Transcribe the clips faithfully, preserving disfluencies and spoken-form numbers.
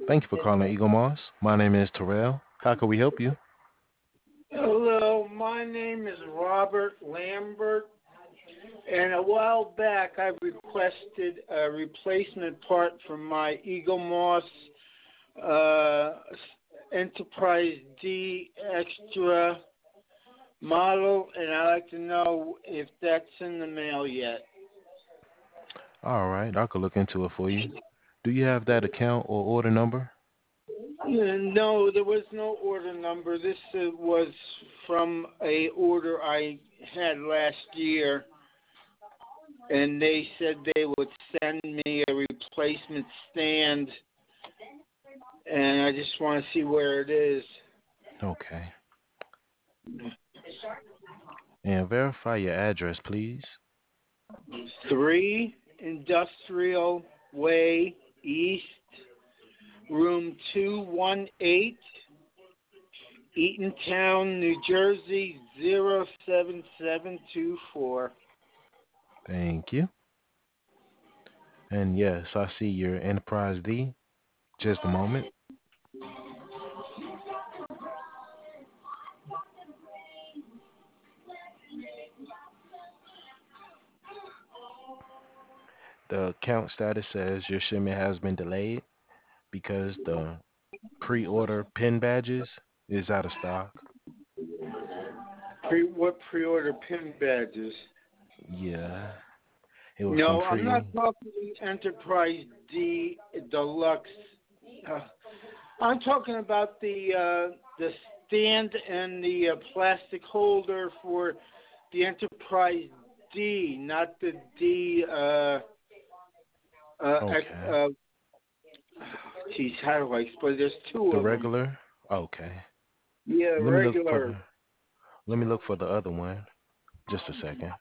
Thank you for calling Eagle Moss. My name is Terrell. How can we help you? Hello, my name is Robert Lambert, and a while back I requested a replacement part for my Eagle Moss uh, Enterprise D Extra model, and I'd like to know if that's in the mail yet. All right, I could look into it for you. Do you have that account or order number? Uh, No, there was no order number. This uh, was from a order I had last year, and they said they would send me a replacement stand, and I just want to see where it is. Okay. And verify your address, please. Three Industrial Way East, room two one eight, Eatontown, New Jersey zero seven seven two four. Thank you. And yes, I see your Enterprise D. Just a moment. The account status says your shipment has been delayed because the pre-order pin badges is out of stock. Pre what pre-order pin badges? Yeah, it was some No, I'm not pre. talking Enterprise D Deluxe. Uh, I'm talking about the uh, the stand and the uh, plastic holder for the Enterprise D, not the D. Uh, uh, ex- Okay. uh, geez, how do I explain? There's two The of them. regular. Okay. Yeah, Let me look for regular. the. Let me look for the other one. Just a second.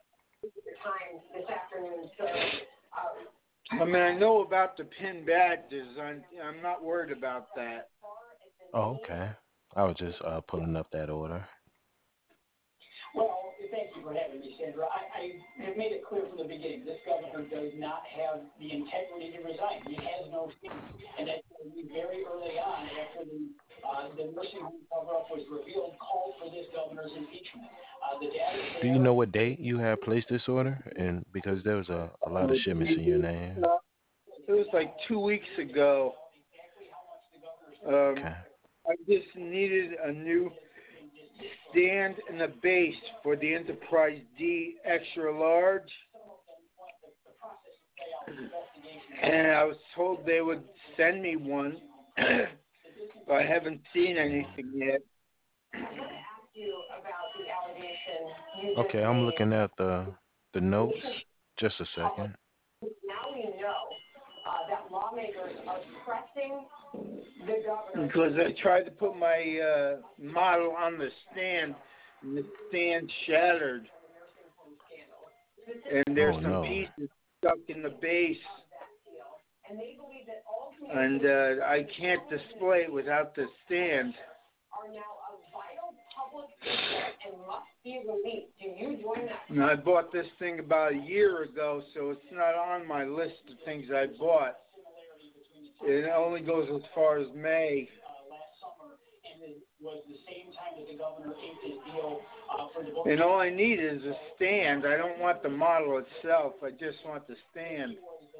I mean, I know about the pin badges. I'm I'm not worried about that. Oh, okay. I was just uh pulling up that order. Well, thank you for having me, Sandra. I, I have made it clear from the beginning, this governor does not have the integrity to resign. He has no faith. And that we very early on, after the, uh, the nursing home cover-up was revealed, called for this governor's impeachment. Uh, the data is Do you there. know what date you had placed this order? And because there was a, a lot of shipments in your name. It was like two weeks ago. Um, Okay. I just needed a new stand and a base for the Enterprise D extra large, and I was told they would send me one, but I haven't seen anything yet. Okay, I'm looking at the the notes. Just a second. Now we know uh, that lawmakers are pressing the governor. Because I tried to put my uh, model on the stand, and the stand shattered, and there's Oh some no. pieces stuck in the base, and uh, I can't display it without the stand. Are now a vital public asset and must be released. Do you join that? And I bought this thing about a year ago, so it's not on my list of things I bought. It only goes as far as May. And all I need is a stand. I don't want the model itself. I just want the stand.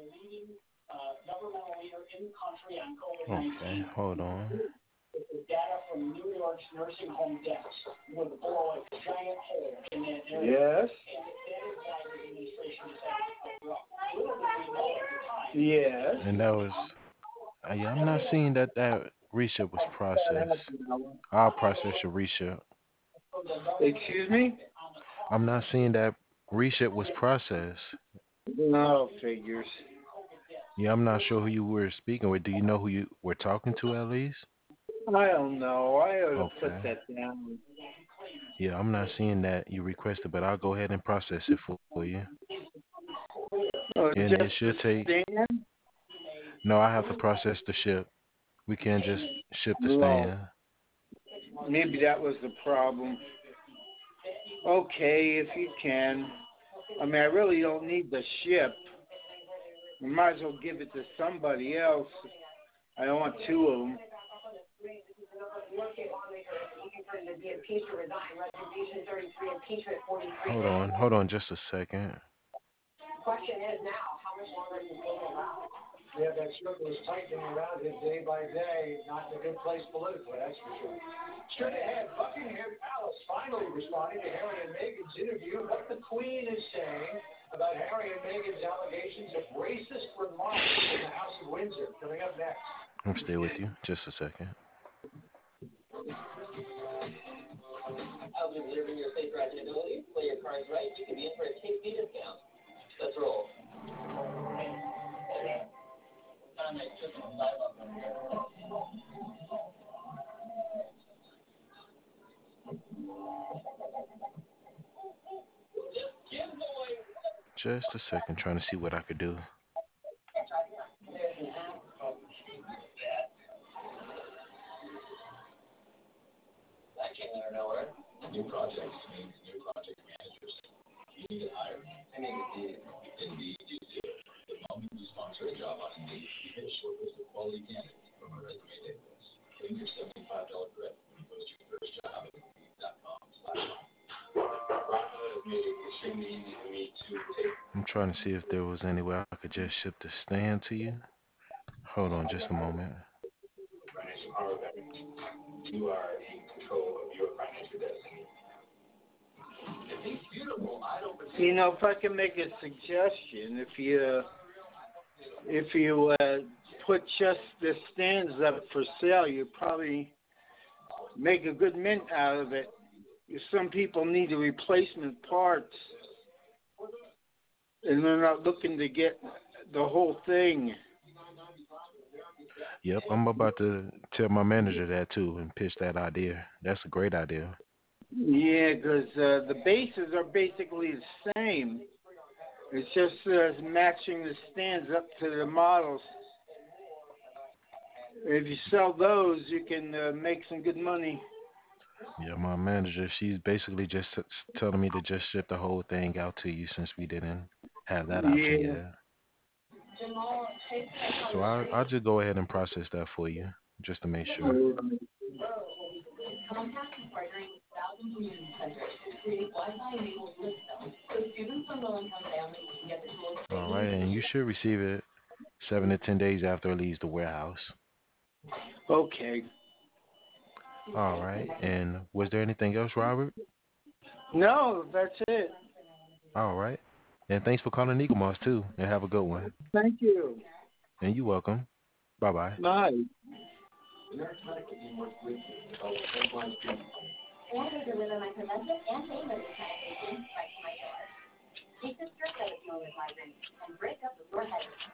Okay, hold on. The data from New York's nursing home deaths would blow a giant hole in that area. Yes. And that is why the administration decided to cover up. Little did we know at the time. Yes. And that was. Uh, yeah, I'm not seeing that that reship was processed. I'll process your reship. Excuse me? I'm not seeing that reship was processed. No figures. Yeah, I'm not sure who you were speaking with. Do you know who you were talking to at least? I don't know. I ought to put Okay. that down. Yeah, I'm not seeing that you requested, but I'll go ahead and process it for you. Oh, And it just the should take. stand? No, I have to process the ship. We can't just ship the No. stand. Maybe that was the problem. Okay, if you can. I mean, I really don't need the ship. You might as well give it to somebody else. I don't want two of them. Hold on, hold on just a second. Question is now, how much longer is he around? Yeah, that circle is tightening around him day by day. Not in a good place politically, that's for sure. Straight ahead, Buckingham Palace finally responding to Harry and Meghan's interview. What the Queen is saying about Harry and Meghan's allegations of racist remarks in the House of Windsor. Coming up next. I'm stay with you just a second. I'll be delivering your safe driving ability. Play your cards right, you can be in for a Take Me discount. Let's roll. Just a second, trying to see what I could do. That came out of nowhere. New projects means new project managers. You need to hire. I mean, Indeed. Indeed, you do. The moment you sponsor a job on Indeed, you get a short list of quality candidates from a resume database. Claim your seventy-five dollars credit when you post your first job at Indeed dot com slash Robinhood has made it extremely easy for me to take. I'm trying to see if there was any way I could just ship the stand to you. Hold on just a moment. Financial power back. You are in control of your financial destiny. If he's beautiful, I don't believe. You know, if I can make a suggestion, if you if you uh, put just the stands up for sale, you probably make a good mint out of it. Some people need the replacement parts, and they're not looking to get the whole thing. Yep, I'm about to tell my manager that too and pitch that idea. That's a great idea. Yeah, because uh, the bases are basically the same. It's just uh, matching the stands up to the models. If you sell those, you can uh, make some good money. Yeah, my manager, she's basically just s- telling me to just ship the whole thing out to you since we didn't have that option Yeah. yet. So I, I'll just go ahead and process that for you, just to make sure. Comcast is partnering with thousands of community centers to create Wi-Fi-enabled lift zones so students from low-income families can get the tools they All need. right, and you should receive it seven to ten days after it leaves the warehouse. Okay. All right, and was there anything else, Robert? No, that's it. All right, and thanks for calling Eagle Moss too, and have a good one. Thank you. And you're welcome. Bye bye. Bye. And we deliver my preventive and pain relief medication right to my door. Take this stress out of dealing with migraines and break up with your headaches.